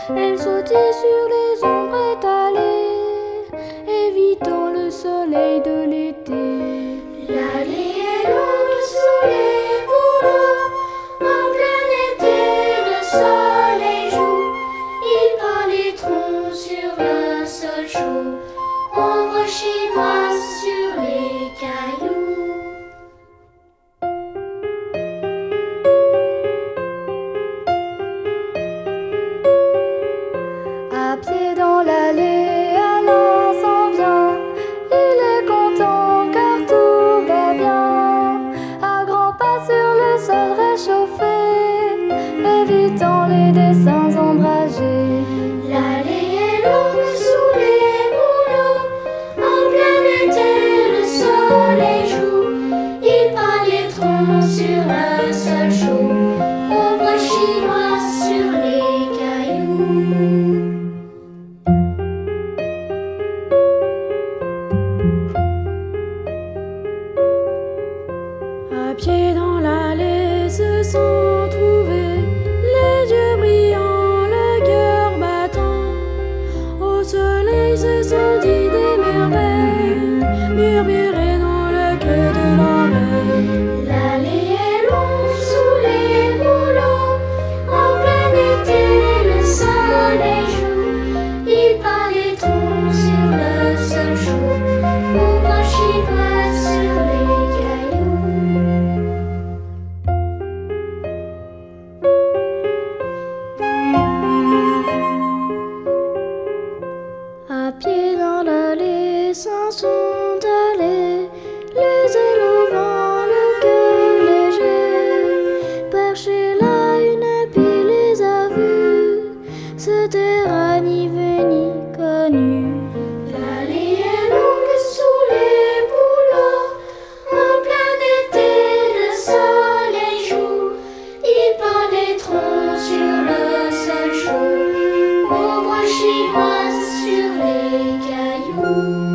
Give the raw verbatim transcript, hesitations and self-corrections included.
Elle sautait sur les ombres étalées, évitant le soleil de l'été. L'allée est longue sous les bouleaux, en plein été le soleil joue. Il peint les troncs sur le sol chaud, ombre chinoise sur les cailloux. À pied dans l'allée, Alain s'en vient. Il est content car tout va bien. À grands pas sur le sol réchauffé, évitant les dessins ombragés. L'allée est longue sous les bouleaux, en plein été le soleil joue. Il peint les troncs sur le sol chaud, ombre chinoise sur les cailloux. À pied dans l'allée se sont trouvés les yeux brillants, le cœur battant. Au soleil se sont dit des merveilles, murmurées dans le creux de l'oreille. L'allée est longue sous les bouleaux, en plein été le soleil joue. Il peint les troncs sur le sol chaud, ombre chinoise sur les cailloux. À pied dans l'allée s'en sont allés, les ailes au vent, le cœur léger. Perchés là, une pile les a vus, se taira ni vu ni connu. L'allée est longue sous les bouleaux, en plein été le soleil joue. Il peint les troncs sur le sol chaud, ombre chinoise sur les cailloux.